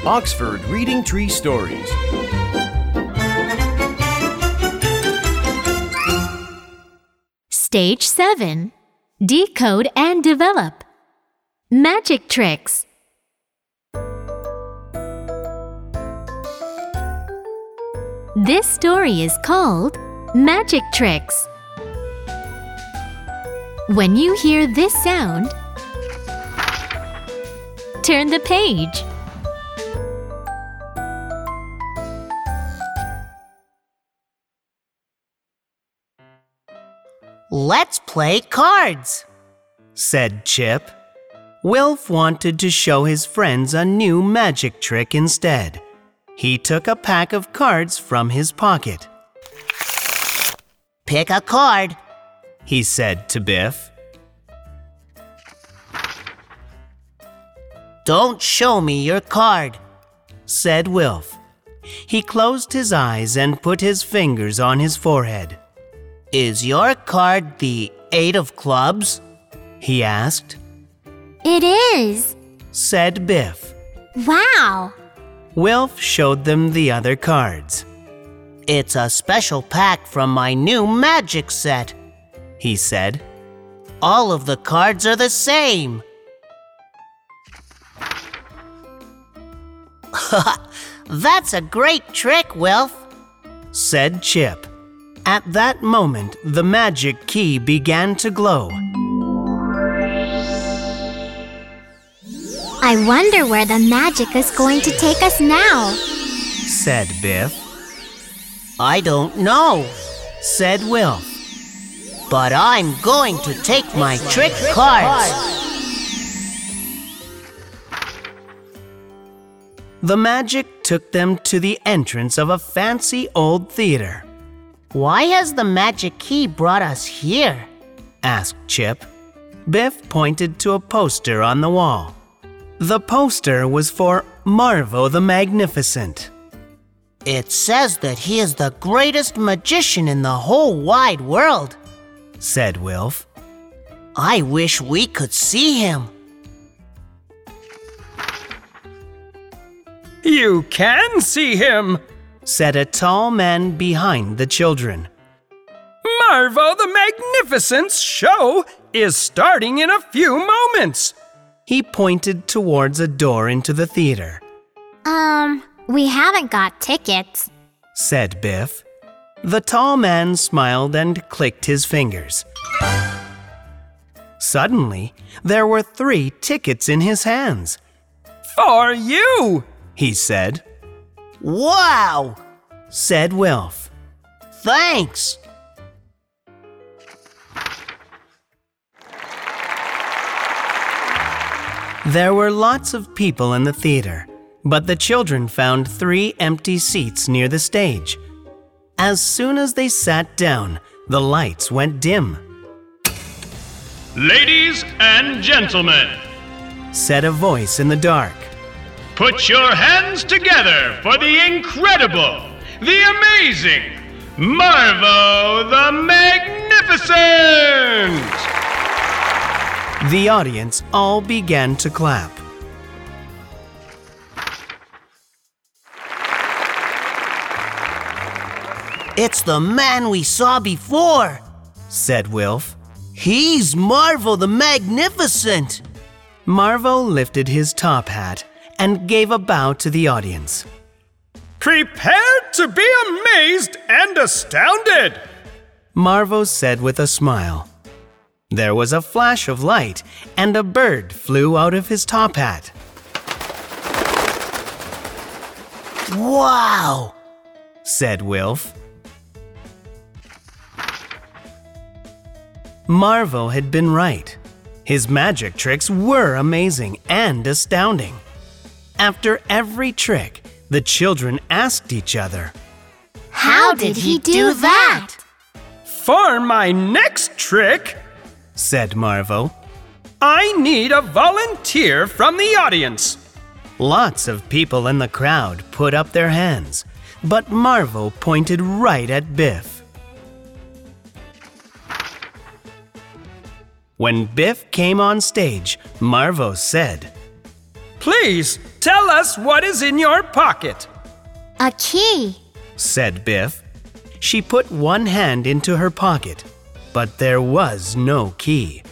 Oxford Reading Tree Stories. Stage 7. Decode and develop. Magic tricks. This story is called Magic Tricks. When you hear this sound, turn the page. Let's play cards, said Chip. Wilf wanted to show his friends a new magic trick instead. He took a pack of cards from his pocket. Pick a card, he said to Biff. Don't show me your card, said Wilf. He closed his eyes and put his fingers on his forehead. Is your card the 8 of clubs? He asked. It is, said Biff. Wow! Wilf showed them the other cards. It's a special pack from my new magic set, he said. All of the cards are the same. That's a great trick, Wilf, said Chip. At that moment, the magic key began to glow. I wonder where the magic is going to take us now, said Biff. I don't know, said Wilf. But I'm going to take my trick cards. The magic took them to the entrance of a fancy old theater. Why has the magic key brought us here? Asked Chip. Biff pointed to a poster on the wall. The poster was for Marvo the Magnificent. It says that he is the greatest magician in the whole wide world, said Wilf. I wish we could see him. You can see him, said a tall man behind the children. Marvo the Magnificent's show is starting in a few moments. He pointed towards a door into the theater. We haven't got tickets, said Biff. The tall man smiled and clicked his fingers. Suddenly, there were 3 tickets in his hands. For you, he said. Wow, said Wilf. Thanks. There were lots of people in the theater, but the children found 3 empty seats near the stage. As soon as they sat down, the lights went dim. Ladies and gentlemen, said a voice in the dark. Put your hands together for the incredible, the amazing, Marvo the Magnificent! The audience all began to clap. It's the man we saw before, said Wilf. He's Marvo the Magnificent. Marvo lifted his top hat and gave a bow to the audience. Prepare to be amazed and astounded, Marvo said with a smile. There was a flash of light, and a bird flew out of his top hat. Wow, said Wilf. Marvo had been right. His magic tricks were amazing and astounding. After every trick, the children asked each other, How did he do that? For my next trick, said Marvo, I need a volunteer from the audience. Lots of people in the crowd put up their hands, but Marvo pointed right at Biff. When Biff came on stage, Marvo said, Please, Tell us what is in your pocket, A key. said Biff. She put one hand into her pocket, but there was no key.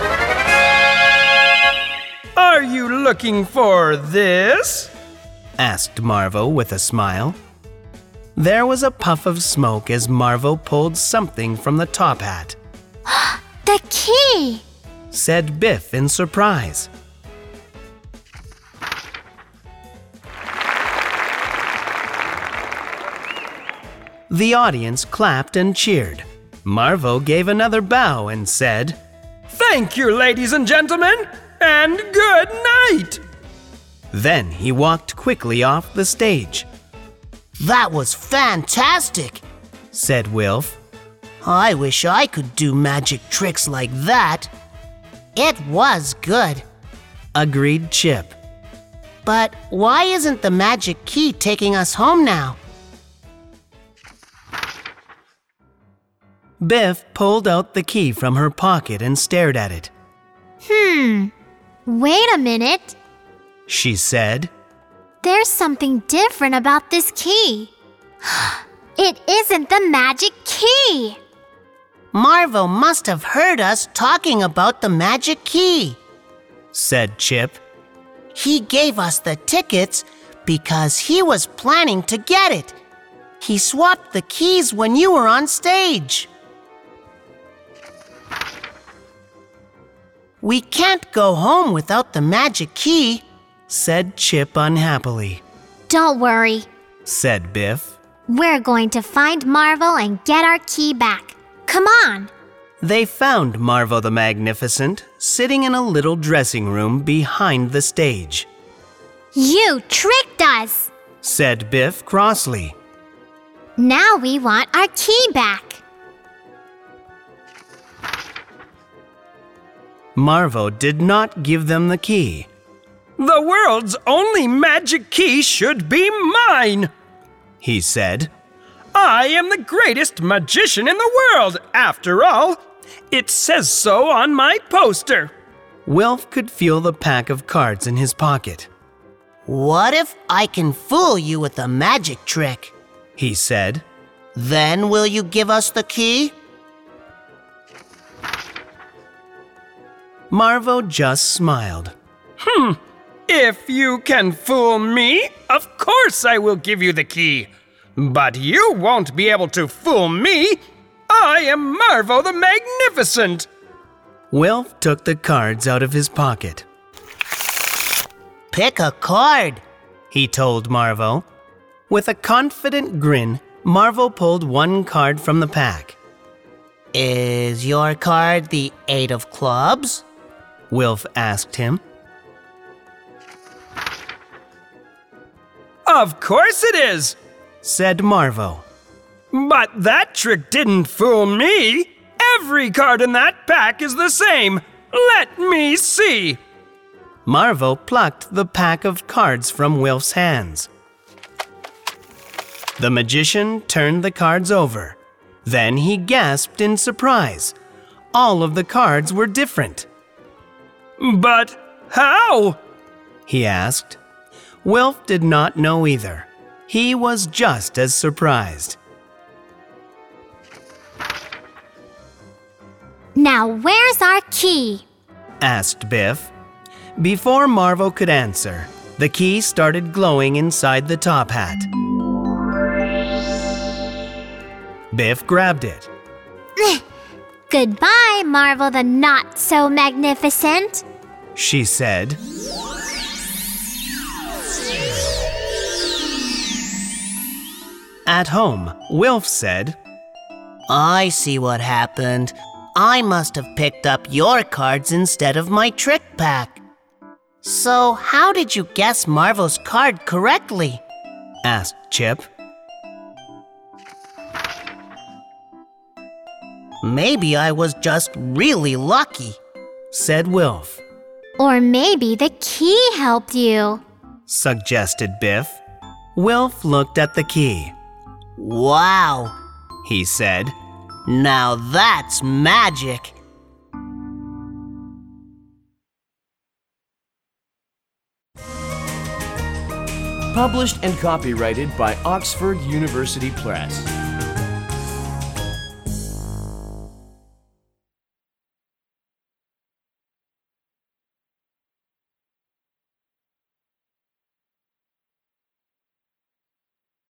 Are you looking for this? asked Marvo with a smile. There was a puff of smoke as Marvo pulled something from the top hat, The key. said Biff in surprise. The audience clapped and cheered. Marvo gave another bow and said, Thank you, ladies and gentlemen, and good night. Then he walked quickly off the stage. That was fantastic, Said Wilf. I wish I could do magic tricks like that. It was good. Agreed Chip. But why isn't the magic key taking us home now? Biff pulled out the key from her pocket and stared at it. Wait a minute. She said, There's something different about this key. It isn't the magic key. Marvo must have heard us talking about the magic key. said Chip. He gave us the tickets because he was planning to get it. He swapped the keys when you were on stage. We can't go home without the magic key, said Chip unhappily. Don't worry. Said Biff. We're going to find Marvo and get our key back. Come on. They found Marvo the Magnificent sitting in a little dressing room behind the stage, You tricked us. said Biff crossly. Now we want our key back. Marvo did not give them the key. The world's only magic key should be mine, He said. I am the greatest magician in the world, after all. It says so on my poster. Wilf could feel the pack of cards in his pocket. What if I can fool you with a magic trick? He said. Then will you give us the key? Marvo just smiled. If you can fool me, of course I will give you the key. But you won't be able to fool me. I am Marvo the Magnificent. Wilf took the cards out of his pocket. Pick a card. He told Marvo. With a confident grin, Marvo pulled one card from the pack. Is your card the 8 of clubs? Wilf asked him. Of course it is. Said Marvo. But that trick didn't fool me. Every card in that pack is the same. Let me see. Marvo plucked the pack of cards from Wilf's hands. The magician turned the cards over. Then he gasped in surprise. All of the cards were different. But how? He asked. Wilf did not know either. He was just as surprised. Now where's our key? Asked Biff. Before Marvo could answer, the key started glowing inside the top hat. Biff grabbed it. Goodbye, Marvo the Not So Magnificent. She said. At home, Wilf said, I see what happened. I must have picked up your cards instead of my trick pack. So, how did you guess Marvo's card correctly? asked Chip. Maybe I was just really lucky, said Wilf. Or maybe the key helped you. Suggested Biff. Wilf looked at the key. Wow, He said. now that's magic. Published and copyrighted by Oxford University Press.